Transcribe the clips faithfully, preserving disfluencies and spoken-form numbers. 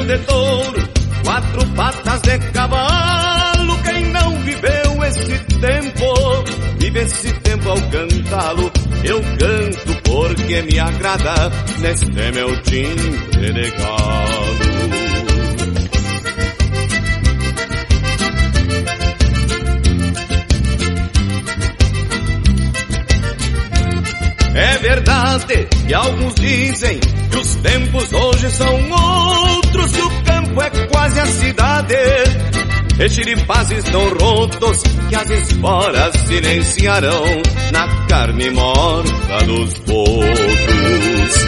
berro de touro, quatro patas de cavalo. Quem não viveu esse tempo, vive esse tempo ao cantá-lo. Eu canto porque me agrada neste meu timbre de galo. É verdade que alguns dizem que os tempos hoje são outros, que o campo é quase a cidade. E xiripazes tão rotos que as esporas silenciarão na carne morta dos potros.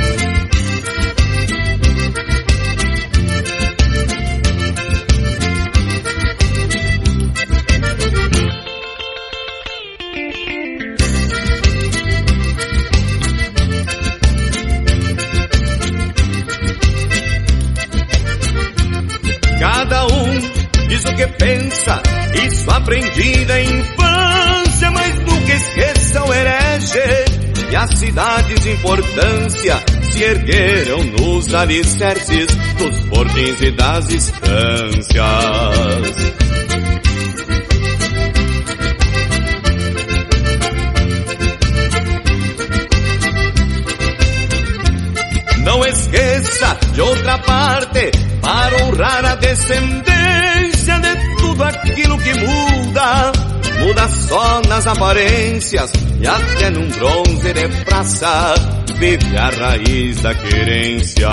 Cada um diz o que pensa, isso aprendi da infância, mas nunca esqueça o herege. E as cidades de importância se ergueram nos alicerces dos fortins e das estâncias. Não esqueça de outra parte, para honrar a descendência de tudo aquilo que muda. Muda só nas aparências e até num bronze de praça vive a raiz da querência.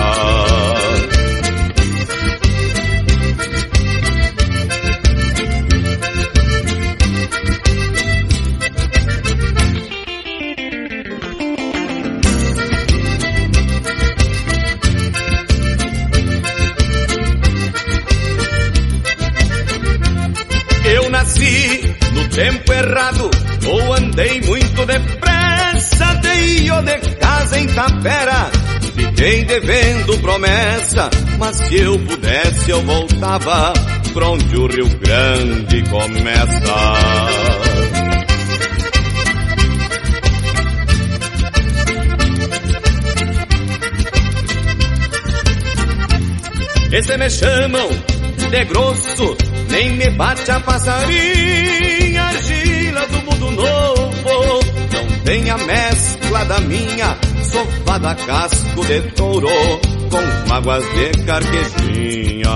Eu nasci no tempo errado, ou andei muito depressa, dei eu de casa em Tapera, fiquei devendo promessa, mas se eu pudesse eu voltava pra onde o Rio Grande começa. E se me chamam de grosso, nem me bate a passarinha, argila do mundo novo. Não tem a mescla da minha sovada casco de touro com mágoas de carquejinha.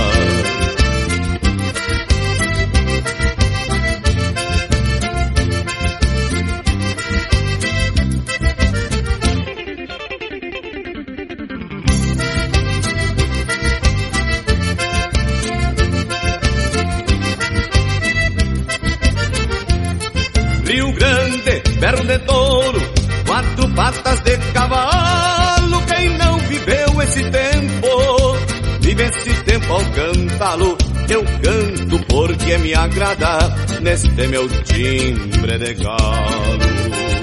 Rio Grande, berro de touro, quatro patas de cavalo. Quem não viveu esse tempo, vive esse tempo ao cantá-lo. Eu canto porque me agrada neste meu timbre de galo.